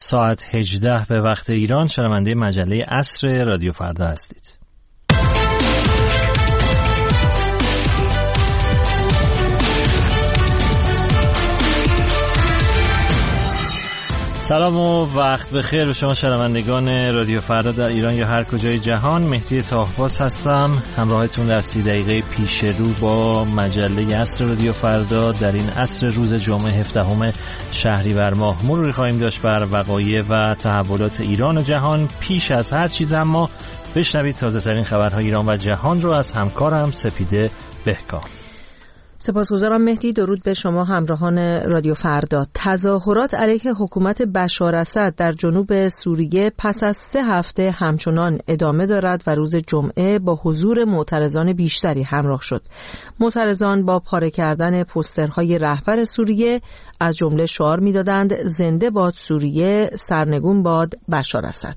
ساعت 18 به وقت ایران شنونده مجله عصر رادیو فردا هستید. سلام و وقت بخیر به شما شنوندگان رادیو فردا در ایران یا هر کجای جهان. مهدی طاهرباز هستم، همراهتون در 30 دقیقه پیش رو با مجله عصر رادیو فردا در این عصر روز جمعه 17 شهریور ماه. مروری خواهیم داشت بر وقایع و تحولات ایران و جهان. پیش از هر چیز اما بشنوید تازه ترین خبرهای ایران و جهان رو از همکارم سپیده بهکام. سپاسگزارم مهدی. درود به شما همراهان رادیو فردا. تظاهرات علیه حکومت بشار اسد در جنوب سوریه پس از 3 هفته همچنان ادامه دارد و روز جمعه با حضور معترضان بیشتری همراه شد. معترضان با پاره کردن پوسترهای رهبر سوریه از جمله شعار می‌دادند زنده باد سوریه، سرنگون باد بشار اسد.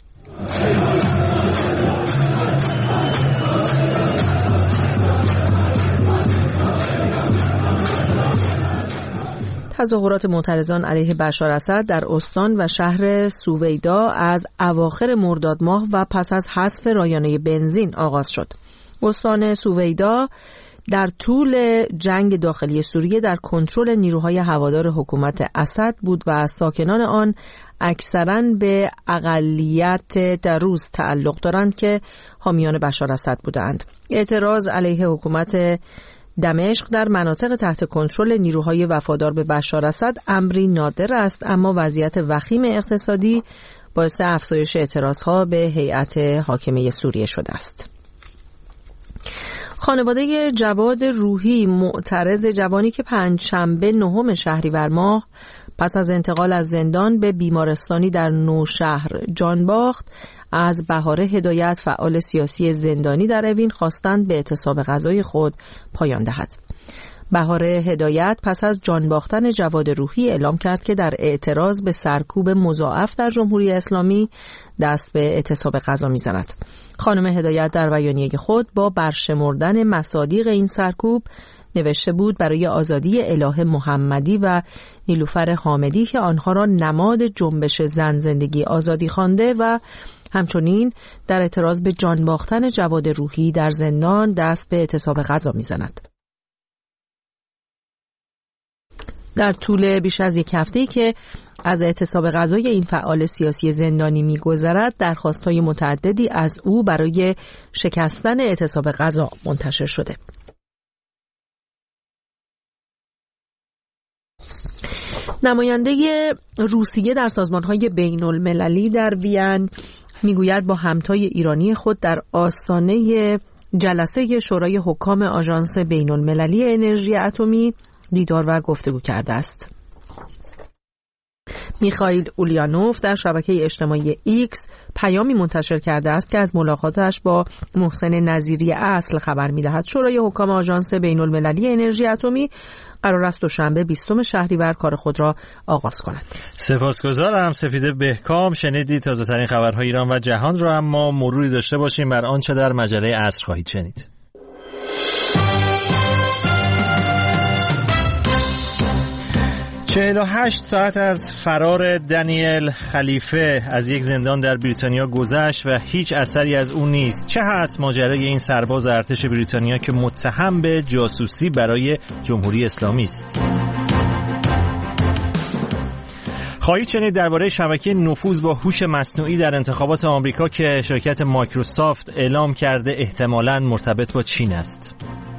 تظاهرات معترضان علیه بشار اسد در استان و شهر سویدا از اواخر مرداد ماه و پس از حذف رایانه بنزین آغاز شد. استان سویدا در طول جنگ داخلی سوریه در کنترل نیروهای هوادار حکومت اسد بود و ساکنان آن اکثراً به اقلیت دروز تعلق دارند که حامیان بشار اسد بودند. اعتراض علیه حکومت دمشق در مناطق تحت کنترل نیروهای وفادار به بشار اسد امری نادر است، اما وضعیت وخیم اقتصادی باعث افزایش اعتراضها به هیئت حاکمه سوریه شده است. خانواده جواد روحی معترض جوانی که پنجشنبه 9 شهریور ماه پس از انتقال از زندان به بیمارستانی در نوشهر جان باخت از بهاره هدایت فعال سیاسی زندانی در اوین خواستند به اعتصاب غذای خود پایان دهد. بهاره هدایت پس از جان باختن جواد روحی اعلام کرد که در اعتراض به سرکوب مضاعف در جمهوری اسلامی دست به اعتصاب غذا می‌زند. خانم هدایت در بیانیه خود با برشمردن مصادیق این سرکوب نوشته بود برای آزادی اله محمدی و نیلوفر حامدی که آنها را نماد جنبش زن زندگی آزادی خوانده و همچنین در اعتراض به جان باختن جواد روحی در زندان دست به اعتصاب غذا می‌زند. در طول بیش از 1 هفته‌ای که از اعتصاب غذای این فعال سیاسی زندانی می‌گذرد، درخواست‌های متعددی از او برای شکستن اعتصاب غذا منتشر شده. نماینده روسیه در سازمان‌های بین‌المللی در وین میگوید با همتای ایرانی خود در آستانه جلسه شورای حکام آژانس بین‌المللی انرژی اتمی دیدار و گفتگو کرده است. میخائیل اولیانوف در شبکه اجتماعی ایکس پیامی منتشر کرده است که از ملاقاتش با محسن نظیری اصل خبر می‌دهد. شورای حکام آژانس بین‌المللی انرژی اتمی قرار است دوشنبه 20 شهریور کار خود را آغاز کند. سپاسگزارم سپیده بهکام. شنیدید تازه ترین خبرهای ایران و جهان را، اما مروری داشته باشیم بر آنچه در مجله عصر خواهید شنید. 48 ساعت از فرار دنیل خلیفه از یک زندان در بریتانیا گذشت و هیچ اثری از اون نیست. چه هست ماجرای این سرباز ارتش بریتانیا که متهم به جاسوسی برای جمهوری اسلامی است؟ خواهید شنید درباره شبکه نفوذ با هوش مصنوعی در انتخابات آمریکا که شرکت مایکروسافت اعلام کرده احتمالاً مرتبط با چین است.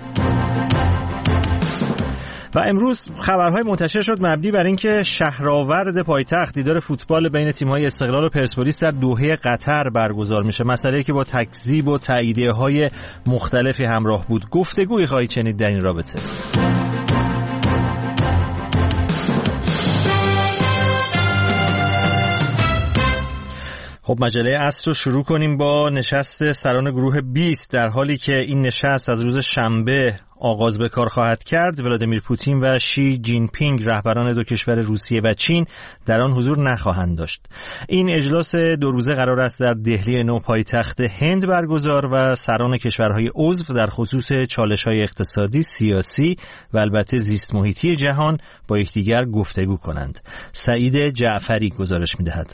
و امروز خبرهای منتشر شد مبنی بر اینکه شهرآورد پایتخت دیدار فوتبال بین تیم‌های استقلال و پرسپولیس در دوحه قطر برگزار میشه. مسئله‌ای که با تکذیب و تاییدیه‌های مختلفی همراه بود. گفتگویی خواهید شنید در این رابطه. خب مجله عصر رو شروع کنیم با نشست سران گروه 20. در حالی که این نشست از روز شنبه آغاز به کار خواهد کرد، ولادیمیر پوتین و شی جین پینگ رهبران دو کشور روسیه و چین در آن حضور نخواهند داشت. این اجلاس 2 روزه قرار است در دهلی نو پایتخت هند برگزار و سران کشورهای عضو در خصوص چالش‌های اقتصادی، سیاسی و البته زیست محیطی جهان با یکدیگر گفتگو کنند. سعید جعفری گزارش می‌دهد.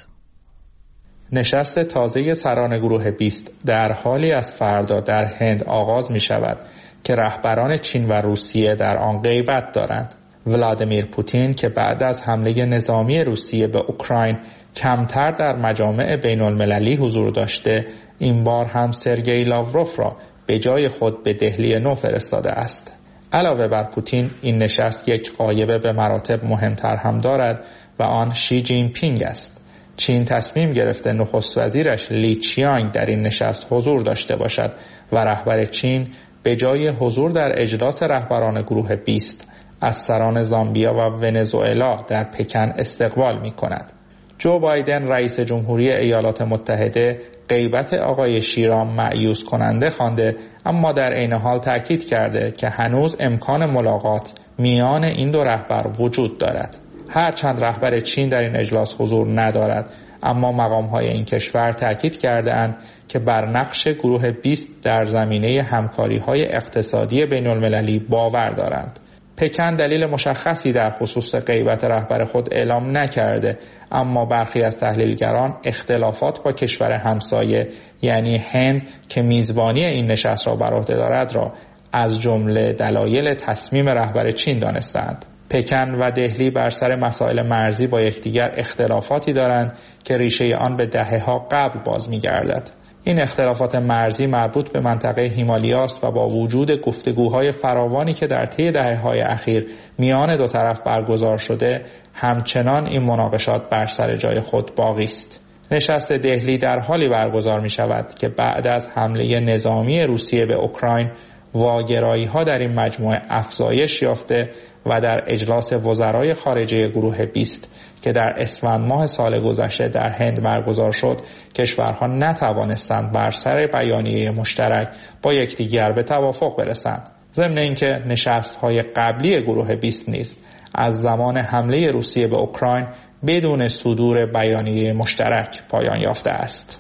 نشست تازه سران گروه 20 در حالی از فردا در هند آغاز می شود که رهبران چین و روسیه در آن غیبت دارند. ولادیمیر پوتین که بعد از حمله نظامی روسیه به اوکراین کمتر در مجامع بین المللی حضور داشته، این بار هم سرگئی لاوروف را به جای خود به دهلی نو فرستاده است. علاوه بر پوتین، این نشست یک غایبه به مراتب مهمتر هم دارد و آن شی جین پینگ است. چین تصمیم گرفته نخست وزیرش لی چیانگ در این نشست حضور داشته باشد و رهبر چین به جای حضور در اجلاس رهبران گروه 20 از سران زامبیا و ونزوئلا در پکن استقبال می کند. جو بایدن رئیس جمهوری ایالات متحده غیبت آقای شی را مایوس کننده خوانده، اما در عین حال تاکید کرده که هنوز امکان ملاقات میان این دو رهبر وجود دارد. هرچند رهبر چین در این اجلاس حضور ندارد، اما مقام‌های این کشور تاکید کرده‌اند که بر نقش گروه 20 در زمینه همکاری‌های اقتصادی بین‌المللی باور دارند. پکن دلیل مشخصی در خصوص غیبت رهبر خود اعلام نکرده، اما برخی از تحلیلگران اختلافات با کشور همسایه یعنی هند که میزبانی این نشست را بر عهده دارد را از جمله دلایل تصمیم رهبر چین دانستند. پکن و دهلی بر سر مسائل مرزی با یکدیگر اختلافاتی دارند که ریشه آن به دهه‌ها قبل باز می‌گردد. این اختلافات مرزی مربوط به منطقه هیمالیاست و با وجود گفتگوهای فراوانی که در طی دهه‌های اخیر میان دو طرف برگزار شده، همچنان این مناقشات بر سر جای خود باقی است. نشست دهلی در حالی برگزار می‌شود که بعد از حمله نظامی روسیه به اوکراین، واگرایی‌ها در این مجموعه افزایش یافته و در اجلاس وزرای خارجه گروه 20 که در اسفند ماه سال گذشته در هند برگزار شد، کشورها نتوانستند بر سر بیانیه مشترک با یکدیگر به توافق برسند. ضمن اینکه نشست‌های قبلی گروه 20 نیز از زمان حمله روسیه به اوکراین بدون صدور بیانیه مشترک پایان یافته است.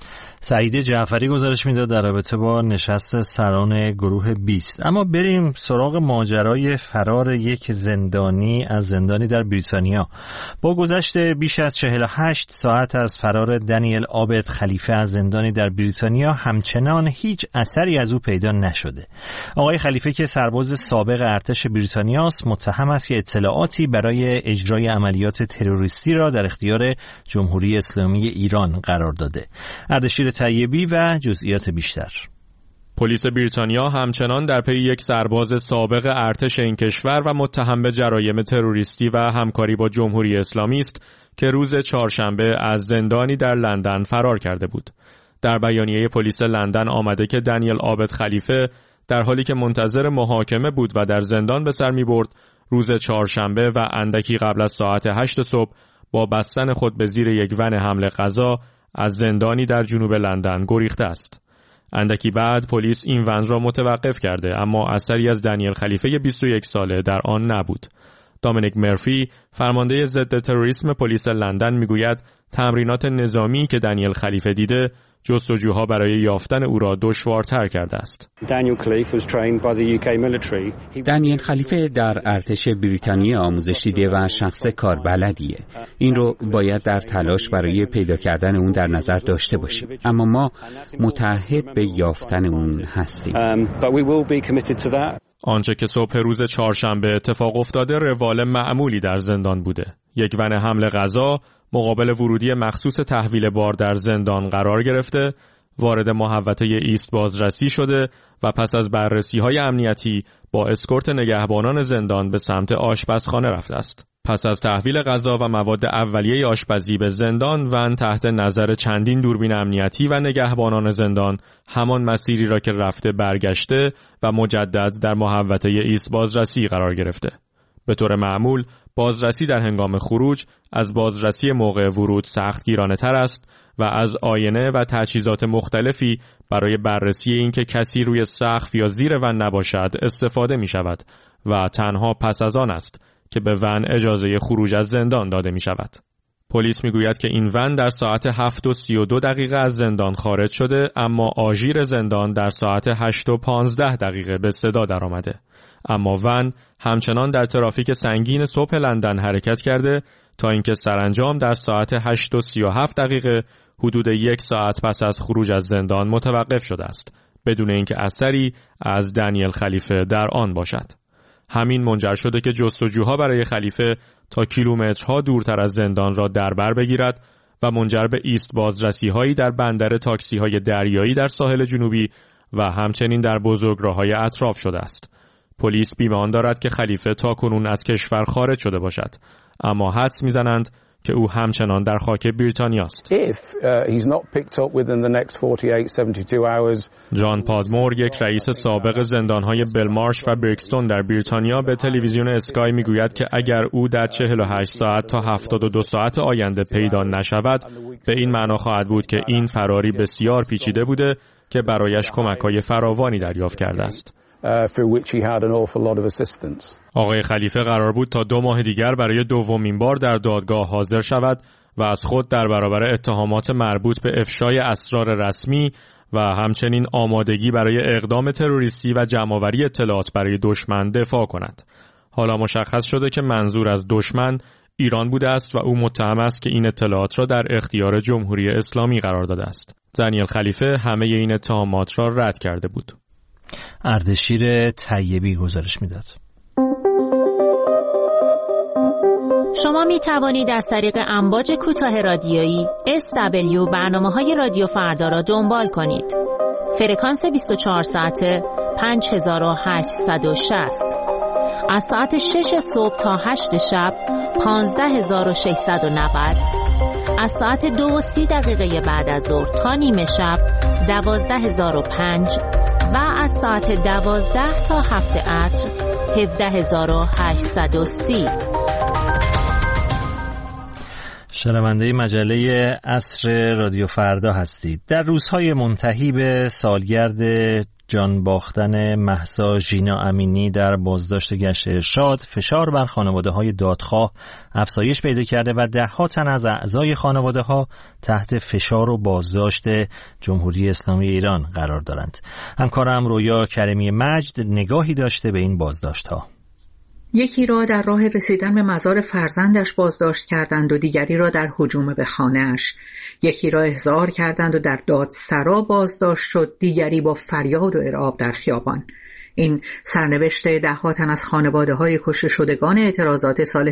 سعید جعفری گزارش میداد در رابطه با نشست سران گروه 20. اما بریم سراغ ماجرای فرار یک زندانی از زندانی در بریتانیا. با گذشت بیش از 48 ساعت از فرار دانیل عابد خلیفه از زندانی در بریتانیا، همچنان هیچ اثری از او پیدا نشده. آقای خلیفه که سرباز سابق ارتش بریتانیا است، متهم است که اطلاعاتی برای اجرای عملیات تروریستی را در اختیار جمهوری اسلامی ایران قرار داده. اردشیر طیبی و جزئیات بیشتر. پلیس بریتانیا همچنان در پی یک سرباز سابق ارتش این کشور و متهم به جرایم تروریستی و همکاری با جمهوری اسلامی است که روز چهارشنبه از زندانی در لندن فرار کرده بود. در بیانیه پلیس لندن آمده که دانیل عابد خلیفه در حالی که منتظر محاکمه بود و در زندان به سر می‌برد، روز چهارشنبه و اندکی قبل از ساعت 8 صبح با بستن خود به زیر یک ون حمل غذا از زندانی در جنوب لندن گریخته است. اندکی بعد پلیس این ون را متوقف کرده، اما اثری از دانیل خلیفه 21 ساله در آن نبود. دامینیک مرفی، فرمانده ضد تروریسم پلیس لندن، میگوید تمرینات نظامی که دانیل خلیفه دیده جستجوها برای یافتن او را دشوارتر کرده است. دانیل خلیفه در ارتش بریتانیا آموزش دیده و شخص کاربلدیه. این رو باید در تلاش برای پیدا کردن اون در نظر داشته باشیم، اما ما متعهد به یافتن اون هستیم. آنچه که صبح روز چهارشنبه اتفاق افتاده روال معمولی در زندان بوده. یک ون حمل غذا مقابل ورودی مخصوص تحویل بار در زندان قرار گرفته، وارد محوطه ایست بازرسی شده و پس از بررسی‌های امنیتی با اسکورت نگهبانان زندان به سمت آشپزخانه رفته است. پس از تحویل غذا و مواد اولیه آشپزی به زندان، ون تحت نظر چندین دوربین امنیتی و نگهبانان زندان همان مسیری را که رفته برگشته و مجدد در محوطه ایست بازرسی قرار گرفته. به طور معمول بازرسی در هنگام خروج از بازرسی موقع ورود سخت گیرانه تر است و از آینه و تجهیزات مختلفی برای بررسی اینکه کسی روی سقف یا زیر ون نباشد استفاده می شود و تنها پس از آن است که به ون اجازه خروج از زندان داده می شود. پلیس می گوید که این ون در ساعت 7:32 از زندان خارج شده، اما آژیر زندان در ساعت 8:15 به صدا در آمده. اما ون همچنان در ترافیک سنگین صبح لندن حرکت کرده تا اینکه سرانجام در ساعت 8:37 حدود 1 ساعت پس از خروج از زندان متوقف شده است، بدون اینکه اثری از دنیل خلیفه در آن باشد. همین منجر شده که جستجوها برای خلیفه تا کیلومترها دورتر از زندان را در بر بگیرد و منجر به ایست بازرسی‌هایی در بندر تاکسی‌های دریایی در ساحل جنوبی و همچنین در بزرگراه‌های اطراف شده است. پلیس بیمان دارد که خلیفه تاکنون از کشور خارج شده باشد، اما حدس می‌زنند که او همچنان در خاک بریتانیا است. جان پادمور، یک رئیس سابق زندان‌های بلمارش و بریکستون در بریتانیا، به تلویزیون اسکای میگوید که اگر او در 48 ساعت تا 72 ساعت آینده پیدا نشود، به این معنا خواهد بود که این فراری بسیار پیچیده بوده که برایش کمک‌های فراوانی دریافت کرده است. آقای خلیفه قرار بود تا 2 ماه دیگر برای دومین بار در دادگاه حاضر شود و از خود در برابر اتهامات مربوط به افشای اسرار رسمی و همچنین آمادگی برای اقدام تروریستی و جمع‌آوری اطلاعات برای دشمن دفاع کند. حالا مشخص شده که منظور از دشمن ایران بوده است و او متهم است که این اطلاعات را در اختیار جمهوری اسلامی قرار داده است. دنیل خلیفه همه این اتهامات را رد کرده بود. اردشیر طیبی گزارش میداد. شما می توانید از طریق امواج کوتاه رادیویی SW برنامه‌های رادیو فردا را دنبال کنید. فرکانس 24 ساعته 5860. از ساعت 6 صبح تا 8 شب 15690. از ساعت 2:30 بعد از ظهر تا نیمه شب 12005 و از ساعت 12 تا 7 عصر 17830. شنونده مجله عصر رادیو فردا هستید. در روزهای منتهی به سالگرد جان باختن مهسا ژینا امینی در بازداشت گشت ارشاد، فشار بر خانواده‌های دادخواه افزایش پیدا کرده و ده‌ها تن از اعضای خانواده‌ها تحت فشار و بازداشت جمهوری اسلامی ایران قرار دارند. همکارم رویا کریمی مجد نگاهی داشته به این بازداشت‌ها. یکی را در راه رسیدن به مزار فرزندش بازداشت کردند و دیگری را در هجوم به خانه‌اش. یکی را احضار کردند و در دادسرا بازداشت شد، دیگری با فریاد و ارعاب در خیابان. این سرنوشت ده‌ها تن از خانواده‌های کشته شدگان اعتراضات سال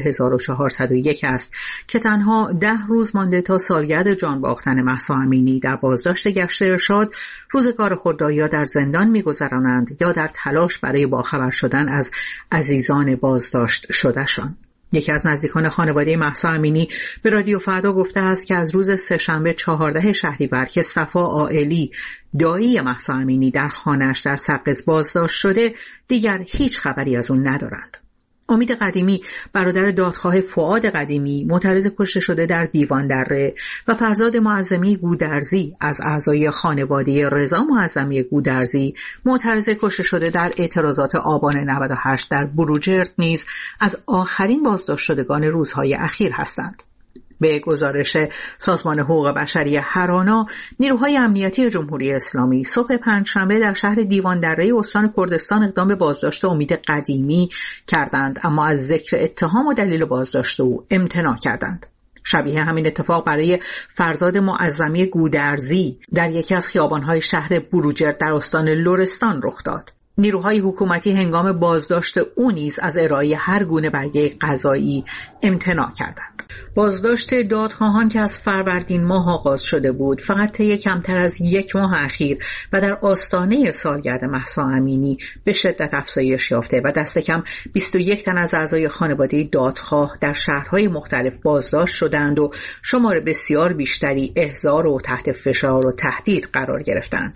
1401 است که تنها 10 روز مانده تا سالگرد جان باختن مهسا امینی در بازداشت گشت ارشاد روزگار خود را یا در زندان می‌گذرانند یا در تلاش برای باخبر شدن از عزیزان بازداشت شدهشان. یکی از نزدیکان خانواده مهسا امینی به رادیو فردا گفته است که از روز سه‌شنبه 14 شهریور که صفا عائلی دایی مهسا امینی در خانه‌اش در سقز بازداشت شده، دیگر هیچ خبری از اون ندارند. امید قدیمی، برادر دادخواه فؤاد قدیمی، معترض کشته شده در دیوان دره، و فرزاد معظمی گودرزی از اعضای خانواده رضا معظمی گودرزی، معترض کشته شده در اعتراضات آبان 98 در بروجرد، نیز از آخرین بازداشت شدگان روزهای اخیر هستند. به گزارش سازمان حقوق بشری هرانا، نیروهای امنیتی جمهوری اسلامی صبح پنجشنبه در شهر دیوان دره استان کردستان اقدام به بازداشت امید قدیمی کردند، اما از ذکر اتهام و دلیل بازداشت او امتناع کردند. شبیه همین اتفاق برای فرزاد معظمی گودرزی در یکی از خیابان‌های شهر بروجرد در استان لرستان رخ داد. نیروهای حکومتی هنگام بازداشت او نیز از ارائه هر گونه برگه قضایی امتناع کردند. بازداشت دادخواهان که از فروردین ماه آغاز شده بود، فقط طی کمتر از 1 ماه اخیر و در آستانه سالگرد مهسا امینی به شدت افزایش یافته و دست کم 21 تن از اعضای خانواده دادخواه در شهرهای مختلف بازداشت شدند و شمار بسیار بیشتری احضار و تحت فشار و تهدید قرار گرفتند.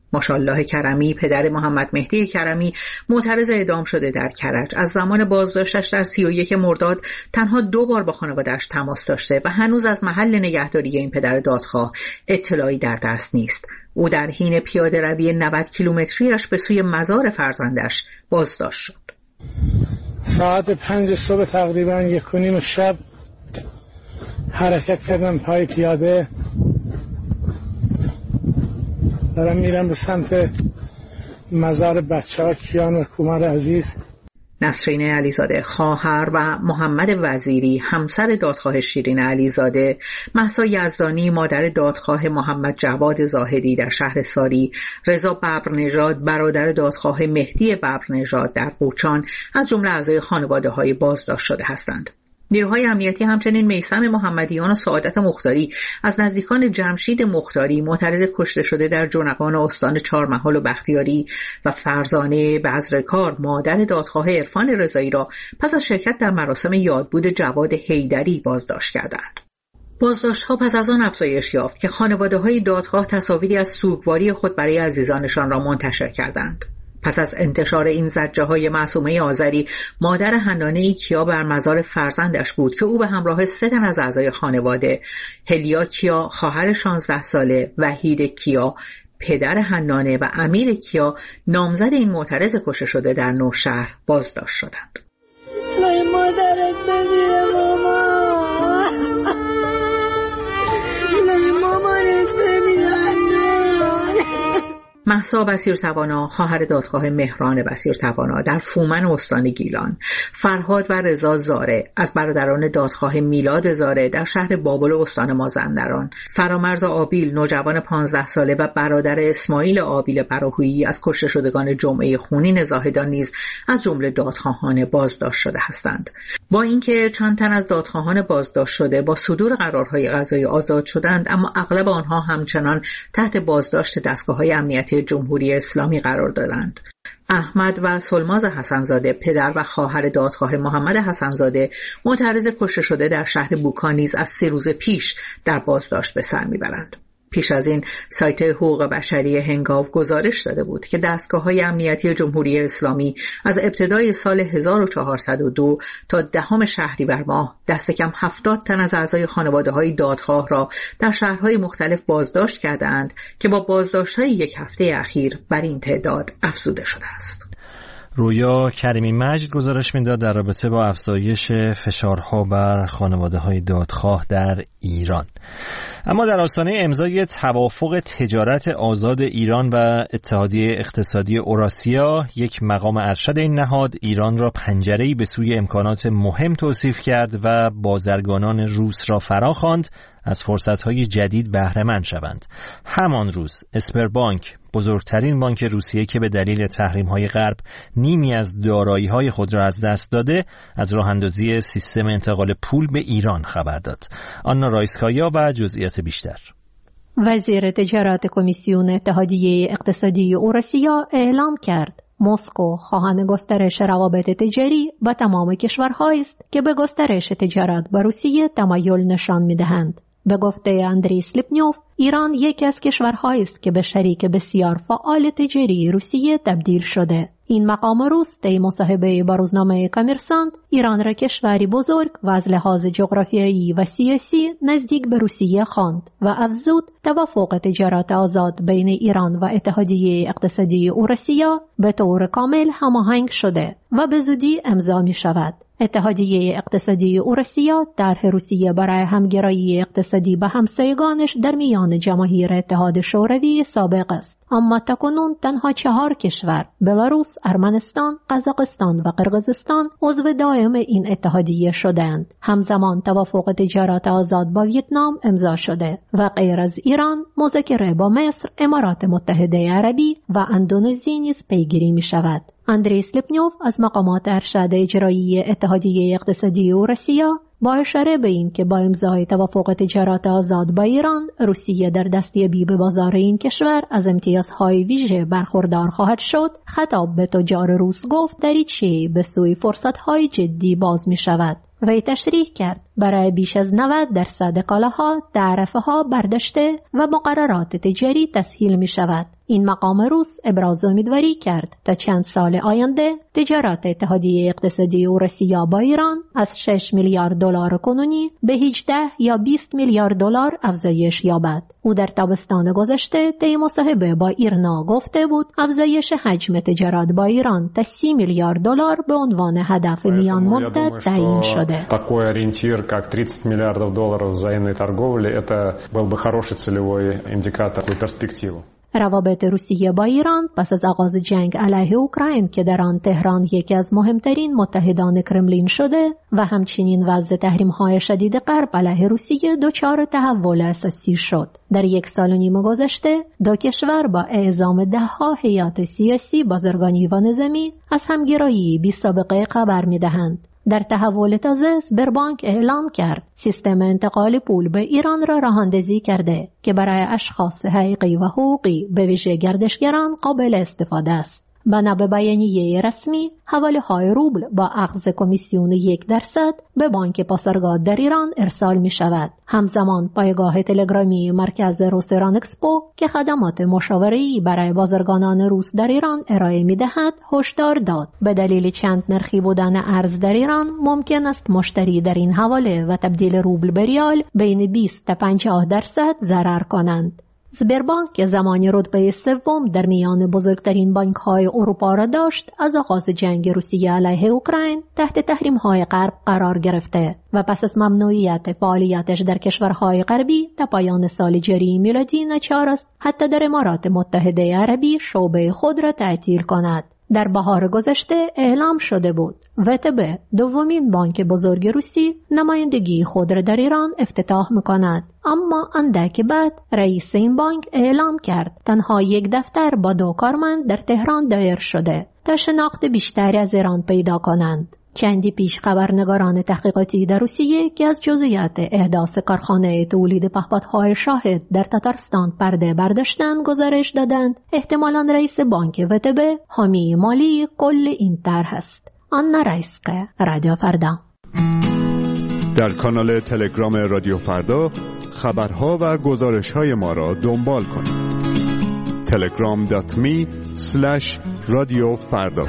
ماشاءالله کرمی پدر محمد مهدی کرمی معترض اعدام شده در کرج از زمان بازداشتش در 31 مرداد تنها 2 بار با خانواده‌اش تماس داشته و هنوز از محل نگهداری این پدر دادخواه اطلاعی در دست نیست. او در حین پیاده روی 90 کیلومتریش به سوی مزار فرزندش بازداشت شد. ساعت 5 صبح تقریبا 1:30 شب حرکت کردم پای پیاده، دارم میرم به سمت مزار بچه‌ها کیان و کومار عزیز. نسرین علیزاده خواهر و محمد وزیری همسر دادخواه شیرین علیزاده، مهسا یزدانی مادر دادخواه محمد جواد زاهدی در شهرساری، رضا ببرنژاد برادر دادخواه مهدی ببرنژاد در قوچان از جمله اعضای خانواده‌های بازداشت شده هستند. نیروهای امنیتی همچنین میثم محمدیان و سعادت مختاری از نزدیکان جمشید مختاری معترض کشته شده در جنقان استان چهارمحال و بختیاری و فرزانه بزرکار مادر دادخواه عرفان رضایی را پس از شرکت در مراسم یادبود جواد حیدری بازداشت کردند. بازداشت‌ها پس از آن افزایش یافت که خانواده‌های دادخواه تصاویری از سوگواری خود برای عزیزانشان را منتشر کردند. پس از انتشار این زجرهای معصومه آذری، مادر حنانه کیا بر مزار فرزندش بود که او به همراه 3 تن از اعضای خانواده، هلیا کیا خواهر 16 ساله، وحید کیا پدر حنانه و امیر کیا نامزد این معترض کشته شده در نوشهر بازداشت شدند. مادرت بمیره ماما، مامانت بمیره. مهسا بصیرتوانا خواهر دادخواه مهران بصیرتوانا در فومن استان گیلان، فرهاد و رضا زاره از برادران دادخواه میلاد زاره در شهر بابل استان مازندران، فرامرز آبیل نوجوان 15 ساله و برادر اسماعیل آبیل براهویی از کشته شدگان جمعه خونین زاهدان نیز از جمله دادخواهان بازداشت شده هستند. با اینکه چند تن از دادخواهان بازداشت شده با صدور قرارهای قضایی آزاد شدند، اما اغلب آنها همچنان تحت بازداشت دستگاه‌های امنیتی جمهوری اسلامی قرار دارند. احمد و سلماز حسنزاده پدر و خواهر دادخواه محمد حسنزاده معترض کشته شده در شهر بوکا نیز از 3 روز پیش در بازداشت به سر میبرند. پیش از این سایت حقوق بشری هنگاو گزارش داده بود که دستگاه‌های امنیتی جمهوری اسلامی از ابتدای سال 1402 تا 10 شهریور ماه دست کم 70 تن از اعضای خانواده‌های دادخواه را در شهرهای مختلف بازداشت کردند که با بازداشت‌های 1 هفته اخیر بر این تعداد افزوده شده است. رویا کریمی مجد گزارش میداد در رابطه با افزایش فشارها بر خانواده‌های دادخواه در ایران. اما در آستانه امضای توافق تجارت آزاد ایران و اتحادیه اقتصادی اوراسیا، یک مقام ارشد این نهاد ایران را پنجره‌ای به سوی امکانات مهم توصیف کرد و بازرگانان روس را فراخواند از فرصت‌های جدید بهره مند شوند. همان روز اسپربانک، بزرگترین بانک روسیه که به دلیل تحریم‌های غرب نیمی از دارایی‌های خود را از دست داده، از راه‌اندازی سیستم انتقال پول به ایران خبر داد. آنا رایسکایا و جزئیات بیشتر. وزیر تجارت کمیسیون اتحادیه اقتصادی اوراسیا اعلام کرد مسکو خواهان گسترش روابط تجاری با تمام کشورهایی است که به گسترش تجارت با روسیه تمایل نشان می‌دهند. به گفته اندری سلیپنیوف، ایران یکی از کشورهایی است که به شریک بسیار فعال تجاری روسیه تبدیل شده. این مقام روس در مصاحبه با روزنامه کامرسانت ایران را کشوری بزرگ و از لحاظ جغرافیایی و سیاسی نزدیک به روسیه خواند و افزود توافق تجارت آزاد بین ایران و اتحادیه اقتصادی اوراسیا به طور کامل هماهنگ شده و به زودی امضا می شود. اتحادیه اقتصادی اوراسیا طرح روسیه برای همگرایی اقتصادی با همسایگانش در میان جماهیر اتحاد شوروی سابق است، اما تاکنون تنها 4 کشور بلاروس، ارمنستان، قزاقستان و قرقیزستان عضو دائم این اتحادیه شدند. همزمان توافق تجارت آزاد با ویتنام امضا شده و غیر از ایران مذاکره با مصر، امارات متحده عربی و اندونزی نیز پیگیری می شود. اندری سلیپنیوف از مقامات ارشد اجرایی اتحادیه اقتصادی اوراسیا با اشاره به این که با امضای توافق تجارت آزاد با ایران، روسیه در دستیابی به بازار این کشور از امتیازهای ویژه برخوردار خواهد شد، خطاب به تجار روس گفت دریچه‌ای به سوی فرصت‌های جدی باز می شود. وی تشریح کرد برای بیش از 90% کالاها تعرفه‌ها برداشته و مقررات تجاری تسهیل می شود. این مقام روس ابراز امیدواری کرد تا چند سال آینده تجارت اتحادیه اقتصادی اوراسیا با ایران از 6 میلیارد دلار کنونی به 18 یا 20 میلیارد دلار افزایش یابد. او در تابستان گذشته طی مصاحبه با ایرنا گفته بود افزایش حجم تجارت با ایران تا 30 میلیارد دلار به عنوان هدف میان مدت تعیین شده. Такой ориентир, как 30 миллиардов долларов взаимной торговли, это был бы хороший целевой индикатор и перспективу. روابط روسیه با ایران پس از آغاز جنگ علیه اوکراین که در آن تهران یکی از مهمترین متحدان کرملین شده و همچنین وضع تحریم‌های شدید غرب علیه روسیه دچار تحول اساسی شد. در 1 سال و نیم گذشته دو کشور با اعزام 10 هیئت سیاسی، بازرگانی و نظامی از همگرایی بی سابقه خبر می‌دهند. در تحول تازه سبربانک اعلام کرد سیستم انتقال پول به ایران را راه‌اندازی کرده که برای اشخاص حقیقی و حقوقی به ویژه گردشگران قابل استفاده است. بنا به بیانیه رسمی، حواله‌های روبل با اخذ کمیسیون 1% به بانک پاسارگاد در ایران ارسال می شود. همزمان پایگاه تلگرامی مرکز روس ایران اکسپو که خدمات مشاوره‌ای برای بازرگانان روس در ایران ارائه می دهد هشدار داد به دلیل چند نرخی بودن ارز در ایران ممکن است مشتری در این حواله و تبدیل روبل به ریال بین 20 تا 50% ضرر کنند. سبربانک که زمانی رتبه 3 در میان بزرگترین بانک‌های اروپا را داشت، از آغاز جنگ روسیه علیه اوکراین تحت تحریم‌های غرب قرار گرفته و پس از ممنوعیت فعالیتش در کشورهای غربی تا پایان سال جاری میلادی ناچار است حتی در امارات متحده عربی شعبه خود را تعطیل کند. در بهار گذشته اعلام شده بود وتب دومین بانک بزرگ روسی نمایندگی خود را در ایران افتتاح می‌کند، اما اندک بعد رئیس این بانک اعلام کرد تنها 1 دفتر با 2 کارمند در تهران دایر شده تا شناخت بیشتری از ایران پیدا کنند. چندی پیش خبرنگاران تحقیقاتی در روسیه که از جزئیات احداث کارخانه تولید پهپادهای شاهد در تتارستان پرده برداشتند گزارش دادند احتمالاً رئیس بانک وتب حامی مالی کل این طرح است. آنا رایسکه، رادیو فردا. در کانال تلگرام رادیو فردا خبرها و گزارش‌های ما را دنبال کنید. telegram.me/radiofarda.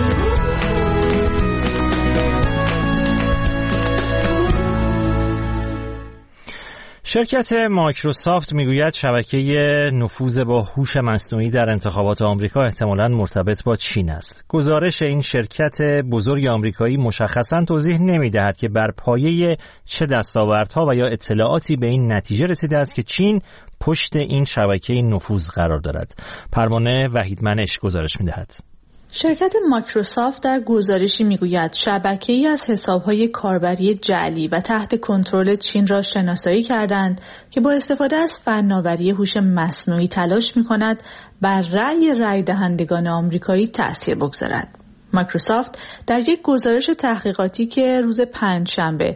شرکت مایکروسافت میگوید شبکه نفوذ با هوش مصنوعی در انتخابات آمریکا احتمالاً مرتبط با چین است. گزارش این شرکت بزرگ آمریکایی مشخصاً توضیح نمی‌دهد که بر پایه چه دستاوردها و یا اطلاعاتی به این نتیجه رسیده است که چین پشت این شبکه نفوذ قرار دارد. پروانه وحیدمنش گزارش می‌دهد. شرکت مایکروسافت در گزارشی میگوید شبکه‌ای از حساب‌های کاربری جعلی و تحت کنترل چین را شناسایی کردند که با استفاده از فناوری هوش مصنوعی تلاش می‌کند بر رأی دهندگان آمریکایی تأثیر بگذارد. مایکروسافت در یک گزارش تحقیقاتی که روز پنجشنبه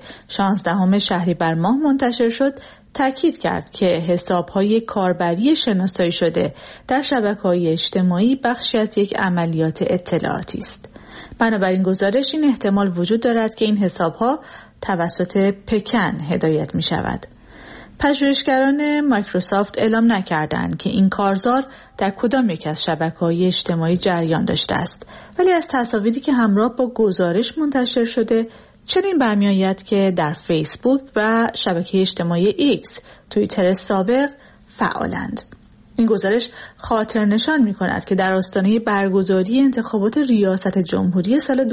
16 شهریور ماه منتشر شد تاکید کرد که حساب‌های کاربری شناسایی شده در شبکه‌های اجتماعی بخشی از یک عملیات اطلاعاتی است. بنابراین گزارش این احتمال وجود دارد که این حساب‌ها توسط پکن هدایت می‌شود. پژوهشگران مایکروسافت اعلام نکردند که این کارزار در کدام یک از شبکه‌های اجتماعی جریان داشته است، ولی از تصاویری که همراه با گزارش منتشر شده چنین برمی‌آید که در فیسبوک و شبکه اجتماعی ایکس، توییتر سابق فعالند. این گزارش خاطر نشان می‌کند که در آستانه برگزاری انتخابات ریاست جمهوری سال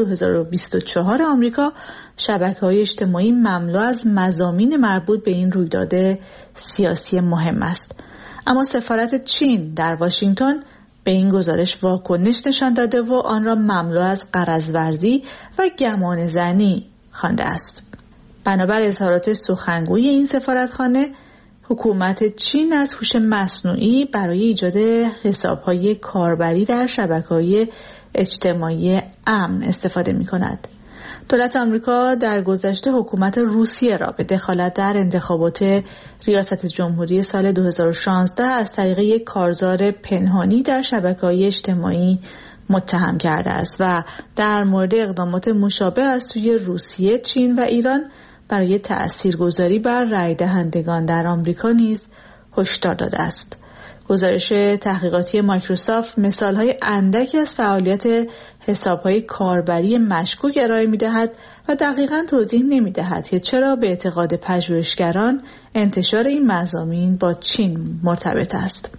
2024 آمریکا، شبکه‌های اجتماعی مملو از مضامین مربوط به این رویداد سیاسی مهم است. اما سفارت چین در واشنگتن به این گزارش واکنش نشان داده و آن را مملو از غرض‌ورزی و گمانه‌زنی خوانده است. بنابر اظهارات سخنگوی این سفارتخانه، حکومت چین از هوش مصنوعی برای ایجاد حساب‌های کاربری در شبکه‌های اجتماعی امن استفاده می‌کند. دولت آمریکا در گذشته حکومت روسیه را به دخالت در انتخابات ریاست جمهوری سال 2016 از طریق یک کارزار پنهانی در شبکه‌های اجتماعی متهم کرده است و در مورد اقدامات مشابه از سوی روسیه، چین و ایران برای تأثیرگذاری بر رای دهندگان در آمریکا نیز هشدار داده است. گزارش تحقیقاتی مایکروسافت مثال‌های اندکی از فعالیت حساب‌های کاربری مشکوک ارائه می‌دهد و دقیقاً توضیح نمی‌دهد که چرا به اعتقاد پژوهشگران انتشار این مضامین با چین مرتبط است.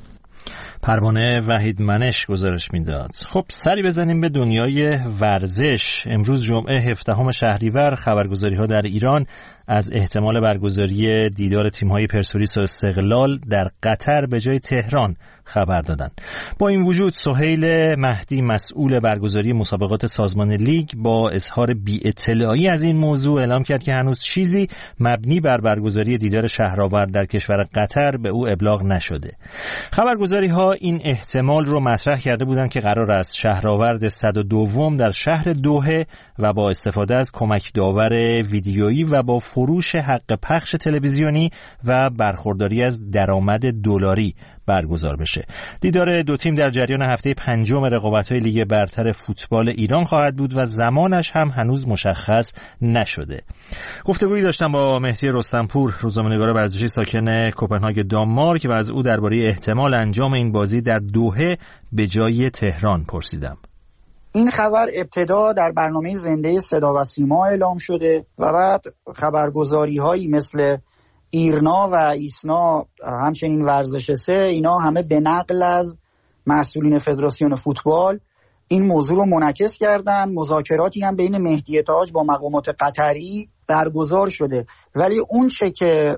پروانه وحیدمنش گزارش میداد. خب سری بزنیم به دنیای ورزش. امروز جمعه 17 شهریور خبرگزاری‌ها در ایران از احتمال برگزاری دیدار تیم‌های پرسپولیس و استقلال در قطر به جای تهران خبر دادند. با این وجود سهیل مهدی مسئول برگزاری مسابقات سازمان لیگ با اظهار بی‌اطلاعی از این موضوع اعلام کرد که هنوز چیزی مبنی بر برگزاری دیدار شهرآورد در کشور قطر به او ابلاغ نشده. خبرگزاری‌ها این احتمال رو مطرح کرده بودند که قرار است شهرآورد 102 در شهر دوحه و با استفاده از کمک داور ویدیویی و با فروش حق پخش تلویزیونی و برخورداری از درآمد دلاری برگزار بشه. دیدار دو تیم در جریان هفته 5 رقابت‌های لیگ برتر فوتبال ایران خواهد بود و زمانش هم هنوز مشخص نشده. گفتگویی داشتم با مهدی رستمپور، روزنامه‌نگار ورزشی ساکن کوپنهاگ دانمارک و از او درباره احتمال انجام این بازی در دوحه به جای تهران پرسیدم. این خبر ابتدا در برنامه زنده صدا و سیما اعلام شده و بعد خبرگزاری‌هایی مثل ایرنا و ایسنا، همچنین ورزش 3، اینا همه به نقل از مسئولین فدراسیون فوتبال این موضوع رو منعکس کردن. مذاکراتی هم بین مهدی تاج با مقامات قطری برگزار شده، ولی اون چه که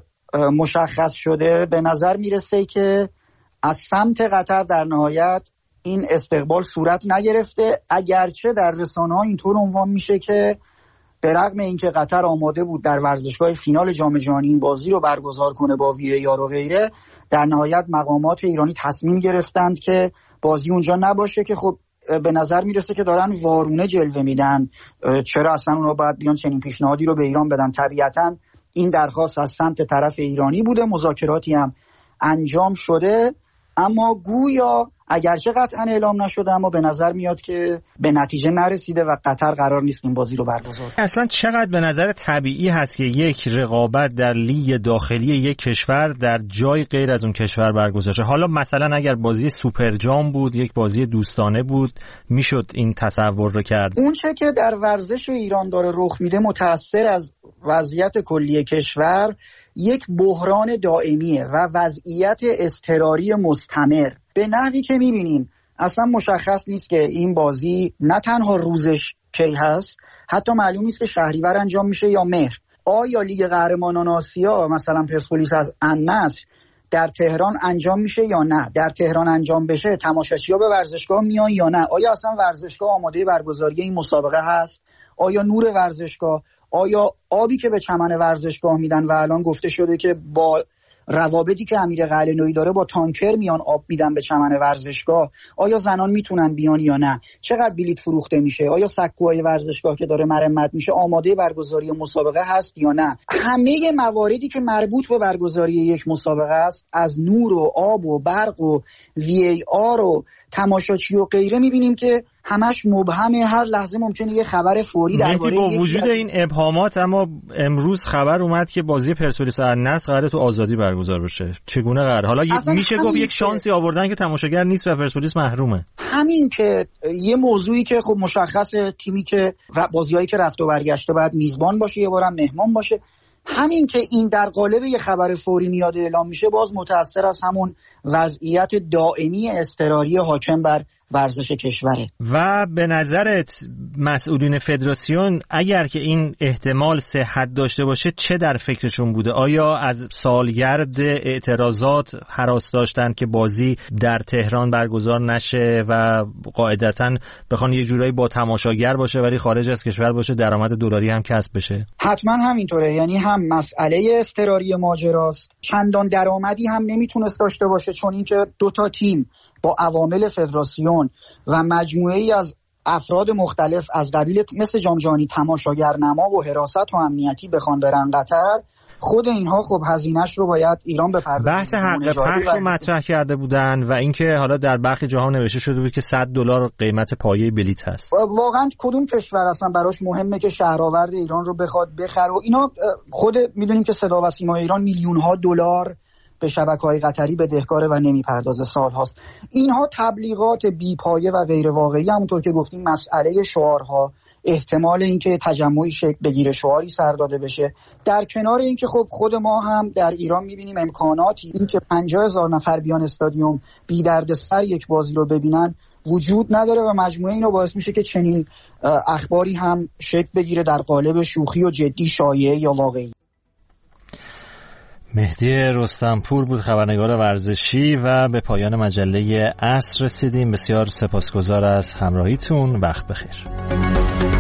مشخص شده به نظر میرسه که از سمت قطر در نهایت این استقبال صورت نگرفته، اگرچه در رسانه‌ها اینطور عنوان میشه که به رغم اینکه قطر آماده بود در ورزشگاه فینال جام جهانی این بازی رو برگزار کنه با VAR و غیره، در نهایت مقامات ایرانی تصمیم گرفتند که بازی اونجا نباشه، که خب به نظر میرسه که دارن وارونه جلوه میدن. چرا اصلا اونا باید بیان چنین پیشنهادی رو به ایران بدن؟ طبیعتاً این درخواست از سمت طرف ایرانی بوده، مذاکراتی هم انجام شده، اما گویا اگرچه قطعا اعلام نشده اما به نظر میاد که به نتیجه نرسیده و قطر قرار نیست این بازی رو برگزار کنه. اصلا چقدر به نظر طبیعی هست که یک رقابت در لیگ داخلی یک کشور در جای غیر از اون کشور برگزار شه؟ حالا مثلا اگر بازی سوپر جام بود، یک بازی دوستانه بود، میشد این تصور رو کرد. اون چه که در ورزش ایران داره رخ میده متأثر از وضعیت کلی کشور یک بحران دائمیه و وضعیت اضطراری مستمر. به نحوی که میبینیم اصلا مشخص نیست که این بازی نه تنها روزش کی هست، حتی معلوم نیست که شهریور انجام میشه یا مهر. آیا لیگ قهرمانان آسیا مثلا پرسپولیس از النصر در تهران انجام میشه یا نه؟ در تهران انجام بشه تماشاچی‌ها به ورزشگاه میان یا نه؟ آیا اصلا ورزشگاه آماده برگزاری این مسابقه هست؟ آیا نور ورزشگاه، آیا آبی که به چمن ورزشگاه میدن و الان گفته شده که با روابطی که امیر قلعه‌نویی داره با تانکر میان آب میدن به چمن ورزشگاه، آیا زنان میتونن بیان یا نه؟ چقدر بلیط فروخته میشه؟ آیا سکوهای ورزشگاه که داره مرمت میشه آماده برگزاری مسابقه هست یا نه؟ همه مواردی که مربوط به برگزاری یک مسابقه است، از نور و آب و برق و VAR و تماشاچی و غیره، میبینیم که همش مبهمه. هر لحظه ممکنه یه خبر فوری درباره با وجود این ابهامات اما امروز خبر اومد که بازی پرسپولیس النصر قراره تو آزادی برگزار بشه. چگونه قرار؟ حالا میشه گفت یک شانسی آوردن که تماشاگر نیست و پرسپولیس محرومه. همین که یه موضوعی که خب مشخصه تیمی که بازیایی که رفت و برگشته باید میزبان باشه، یه بارم مهمان باشه. همین که این در قالب یه خبر فوری میاد اعلام میشه، باز متأثر از همون وضعیت دائمی اضطراری حاکم بر ورزش کشوره. و به نظرت مسئولین فدراسیون اگر که این احتمال صحت داشته باشه چه در فکرشون بوده؟ آیا از سالگرد اعتراضات هراس داشتن که بازی در تهران برگزار نشه و قاعدتاً بخوان یه جورایی با تماشاگر باشه ولی خارج از کشور باشه، درآمد دلاری هم کسب بشه؟ حتما همینطوره، یعنی هم مسئله اضطراری ماجراست، چندان درآمدی هم نمیتونست داشته باشه، چون اینکه دو تا تیم با عوامل فدراسیون و مجموعه‌ای از افراد مختلف از قبیل مثل جام جهانی تماشاگرنما و حراست و امنیتی بخوان برن قطر، خود اینها خب هزینه‌اش رو باید ایران بپردازه. بحث حق پخش رو مطرح کرده بودن و اینکه حالا در برخی جاها نوشته شده بود که $100 قیمت پایه بلیط هست. واقعا کدوم کشور اصلا براش مهمه که شهرآورد ایران رو بخواد بخره؟ و اینا خود میدونیم که صدا و سیما ایران میلیون‌ها دلار به شبکه‌های قطری بدهکاره و نمیپردازه سالهاست. اینها تبلیغات بی‌پایه و غیر واقعی، همونطور که گفتیم مسئله شعارها، احتمال اینکه تجمعی شکل بگیره، شعاری سر داده بشه، در کنار اینکه خب خود ما هم در ایران می‌بینیم امکاناتی اینکه 50,000 نفر بیان استادیوم بی دردسر یک بازی رو ببینن وجود نداره و مجموعه اینو باعث میشه که چنین اخباری هم شکل بگیره در قالب شوخی و جدی، شایعه یا واقعی. مهدی رستمپور بود، خبرنگار ورزشی، و به پایان مجله عصر رسیدیم. بسیار سپاسگزار از همراهیتون. وقت بخیر.